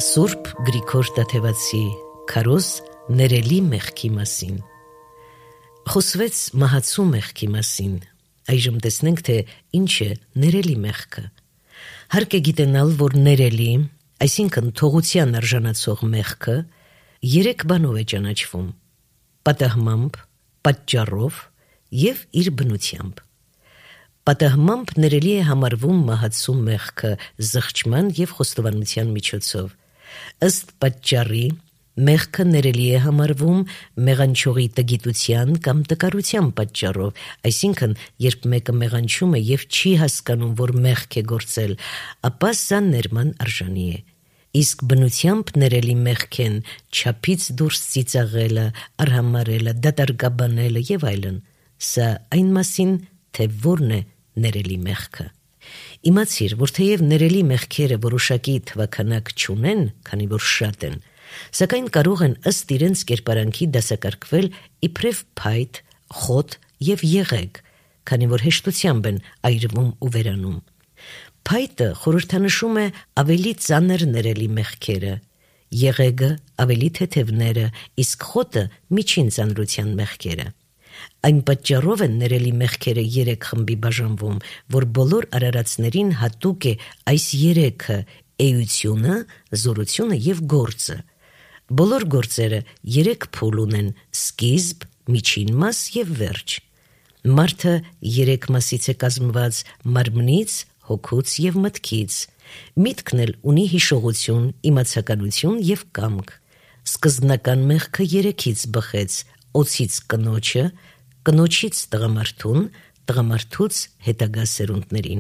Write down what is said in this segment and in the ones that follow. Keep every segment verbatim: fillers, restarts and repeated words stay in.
Սուրբ Գրիգոր Տաթևացի քարոզ ներելի մեղքի մասին։ Խոսվեց մահացու մեղքի մասին, այժմ տեսնենք, թե ինչ է ներելի մեղքը։ Հարկ է գիտենալ, որ ներելի, այսինքն թողության արժանացող մեղքը երեք բանով է ճանաչվում՝ պատահմամբ, պատճառով և իր բնությամբ։ Պատահմամբ ներելի է համարվում մահացու մեղքը զղջման և խոստովանության միջոցով։ Ըստ պատճառի, մեղքը ներելի է համարվում մեղանչողի տգիտության կամ տկարության պատճառով, այսինքն, երբ մեկը մեղանչում է և չի հասկանում, որ մեղք է գործել, ապա սա ներման արժանի է։ Իսկ բնությամբ ներելի մեղք են չափից դուրս ծիծաղելը, արհամարհելը, դատարկաբանելը և այլն։ Սա այն մասին, թե որն է ներելի մեղքը։ Իմացիր, որ թեև ներելի մեղքերը որոշակի թվաքանակ չունեն, քանի որ շատ են, սակայն կարող են ըստ իրենց կերպարանքի դասակարգվել իբրև փայտ, խոտ և եղեգ, քանի որ հեշտությամբ են այրվում ու վերանում։ Փայտը խորհրդանշում է ավելի ծանր ներելի մեղքերը, եղեգը ավելի թեթևները, իսկ խոտը միջին ծանրության մեղքերը։ Այն պատճառով են ներելի մեղքերը երեք խմբի բաժանվում, որ բոլոր արարածներին հատուկ է այս երեքը՝ էությունը, զորությունը և գործը։ Բոլոր գործերը երեք փուլ ունեն՝ սկիզբ, միջին մաս և վերջ։ Մարդը երեք մասից է կազմված՝ մարմնից, հոգուց և մտքից։ Միտքն էլ ունի հիշողություն, իմացականություն և կամք։ Սկզբնական մեղքը երեքից բխեց՝ օձից կնոջը, կնոջից տղամարդուն, տղամարդուց հետագա սերունդներին։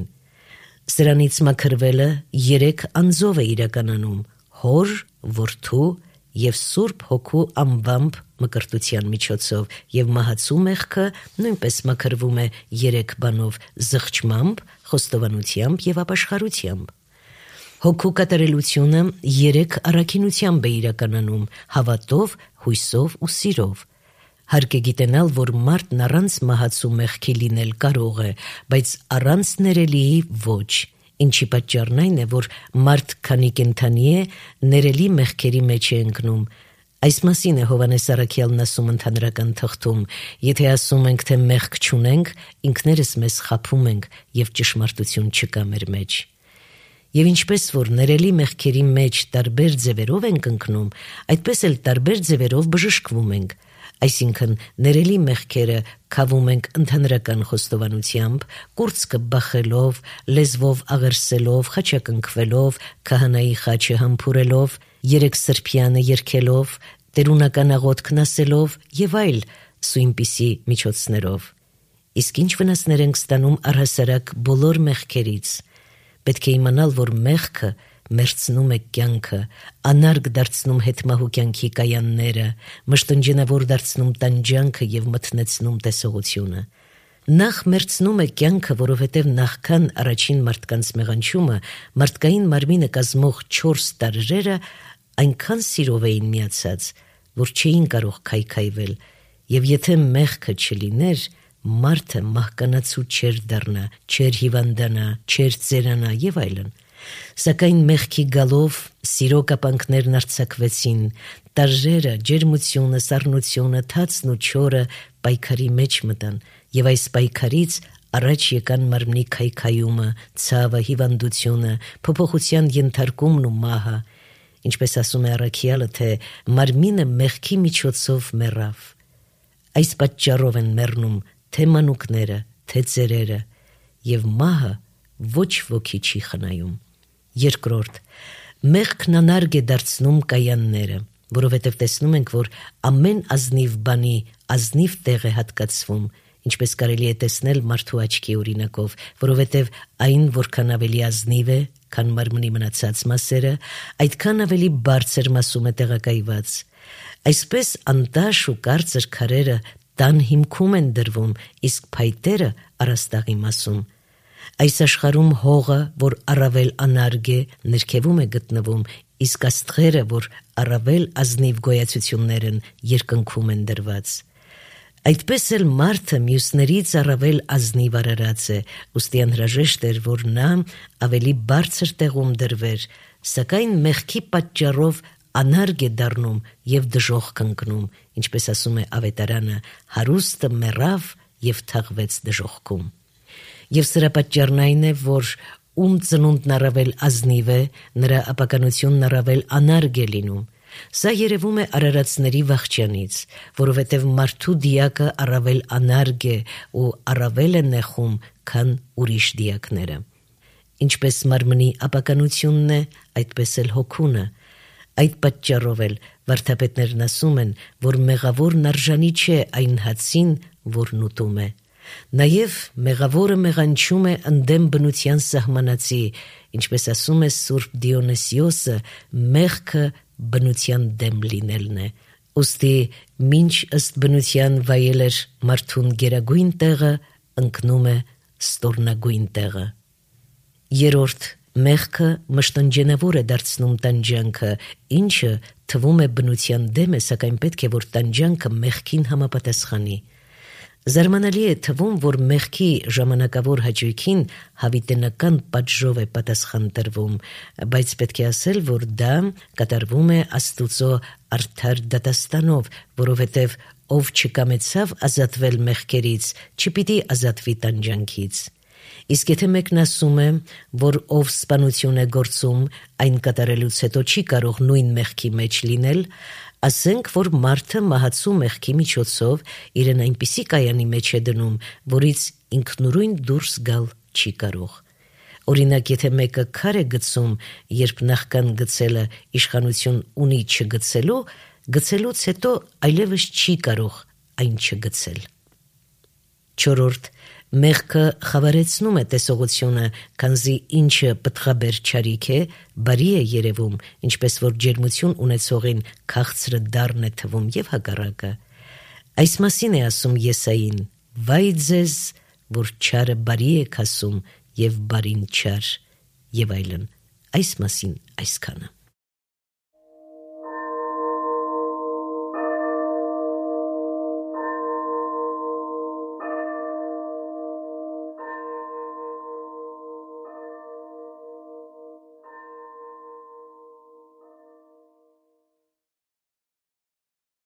Սրանից մաքրվելը երեք անձով է իրականանում՝ հոր, որդու և Սուրբ Հոգու անվամբ մկրտության միջոցով, և մահացու մեղքը նույնպես մաքրվում է երեք բանով՝ զղջմամբ, խոստովանությամբ և ապաշխարությամբ։ Հոգու կատարելությունը երեք առաքինությամբ է իրականանում՝ հավատով, հույսով ու սիրով։ Հարկ է գիտենալ, որ մարդն առանց մահացու մեղքի լինել կարող է, բայց առանց ներելիի ոչ, ինչի պատճառն այն է, որ մարդ քանի կենդանի է, ներելի մեղքերի մեջ է ընկնում։ Այս մասին է Հովհաննես առաքյալն ասում ընդհանրական թղթում. «Եթե ասում ենք, թե մեղք չունենք, ինքներս մեզ խաբում ենք, և ճշմարտություն չկա մեր մեջ»։ Եվ ինչպես որ ներելի մեղքերի մեջ տարբեր ձևերով ենք ընկնում, այդպես էլ տարբեր ձևերով բժշկվում ենք։ Այսինքն, ներելի մեղքերը քավում ենք ընդհանրական խոստովանությամբ, կուրծքը բախելով, լեզվով աղերսելով, խաչակնքվելով, քահանայի խաչը համբուրելով, երեքսրբյանը երգելով, տերունական աղոթքն ասելով և այլ սույնպիսի միջոցներով։ Իսկ ինչ վնասներ ենք ստանում առհասարակ բոլոր մեղքերից։ Պետք է իմանալ, որ մեղքը մերձնում է կյանքը, անարգ դարձնում հետմահու կյանքի կայանները, մշտնջենավոր դարձնում տանջանքը և մթնեցնում տեսողությունը։ Նախ մերձնում է կյանքը, որովհետև նախքան առաջին մարդկանց մեղանչումը, մարդկային մարմինը կազմող չորս տարրերը այնքան սիրով էին միացած, որ չէին կարող քայքայվել, և եթե մեղքը չլիներ, մարդը մահկանացու չէր դառնա, չէր հիվանդանա, չէր ծերանա և այլն։ Սակայն մեղքի գալով սիրո կապանքներն արձակվեցին, տարրերը, ջերմությունը, սառնությունը, թացն ու չորը պայքարի մեջ մտան, և այս պայքարից առաջ եկան մարմնի քայքայումը, ցավը, հիվանդությունը, փոփոխության ենթարկումն ու մահը։ Ինչպես ասում է առաքյալը, թե մարմինը մեղքի միջոցով մեռավ։ Այս պատճառով են մեռնում թե մանուկները, թե ծերերը, և մահը ոչ ոքի չի խնայում։ Երկրորդ, մեղքն անարգ է դարձնում կայանները, որովհետև տեսնում ենք, որ ամեն ազնիվ բանի ազնիվ տեղ է հատկացվում, ինչպես կարելի է տեսնել մարդու աչքի օրինակով, որովհետև այն որքան ավելի ազնիվ է, քան մարմնի մնացած մասերը, այդքան ավելի բարձր մասում է տեղակայված։ Այսպես անտաշ ու կարծր քարերը տան հիմքում են դրվում, իսկ փայտերը առաստաղի մասում։ Այս աշխարհում հողը, որ առավել անարգ է, ներքևում է գտնվում, իսկ աստղերը, որ առավել ազնիվ գոյացություններ են, երկնքում են դրված։ Այդպես էլ մարդը մյուսներից առավել ազնիվ արարած է, ուստի անհրաժեշտ էր, որ նա ավելի բարձր տեղում դրվեր, սակայն մեղքի պատճառով անարգ է դառնում եւ դժոխք կանգնում, ինչպես ասում է Ավետարանը, հարուստը մեռավ եւ թաղվեց դժոխքում։ Եվ սրա պատճառն այն է, որ ում ծնունդն առավել ազնիվ է, նրա ապականությունն առավել անարգ է լինում։ Սա երևում է արարածների վախճանից, որովհետև մարդու դիակը առավել անարգ է ու առավել է նեղում, քան ուրիշ դիակները։ Ինչպես մարմնի ապականությունն է, այդպես էլ հոգունը։ Այդ պատճառով էլ վարդապետներն ասում են, որ մեղավորն արժանի չէ այն հացին, որն ուտում է։ Նաև մեղավորը մեղանչում է ընդդեմ բնության սահմանացի, ինչպես ասում է Սուրբ Դիոնիսիոսը, մեղքը բնության դեմ լինելն է։ Ուստի մինչ ըստ բնության վայել էր մարդուն գերագույն տեղը, ընկնում է ստորնագույն տեղը։ Երորդ, մեղքը մշտնջենավոր է դարձնում տանջանքը, ինչը թվում է բնության դեմ է, սակայն պետք է, որ տանջանքը մեղքին համապատասխանի։ Զարմանալի է թվում, որ մեղքի ժամանակավոր հաճույքին հավիտենական պատժով է պատասխան տրվում, բայց պետք է ասել, որ դա կատարվում է Աստուծո արդար դատաստանով, որովհետև ով չկամեցավ ազատվել մեղքերից, չպիտի ազատվի տանջանքից։ Իսկ եթե մեկն ասում է, որ ով սպանություն է գործում, այն կատարելուց հետո չի կարող նույն մեղքի մեջ լինել, ասենք, որ մարդը մահացու մեղքի միջոցով իրեն այնպիսի կայանի մեջ է դնում, որից ինքնուրույն դուրս գալ չի կարող։ Օրինակ, եթե մեկը քար է գցում, երբ նախքան գցելը իշխանություն ունի չգցելու, գցելուց հետո այլևս չի կարող այն չգցել։ Չորրորդ, մեղքը խավարեցնում է տեսողությունը, քանզի ինչը պտղաբեր չարիք է, բարի է երևում, ինչպես որ ջերմություն ունեցողին քաղցրը դառն է թվում եւ հակառակը։ Այս մասին է ասում Եսային. «Վայ ձեզ, որ չարը բարի եք ասում եւ բարին չար» եւ այլն։ Այս մասին այսքանը։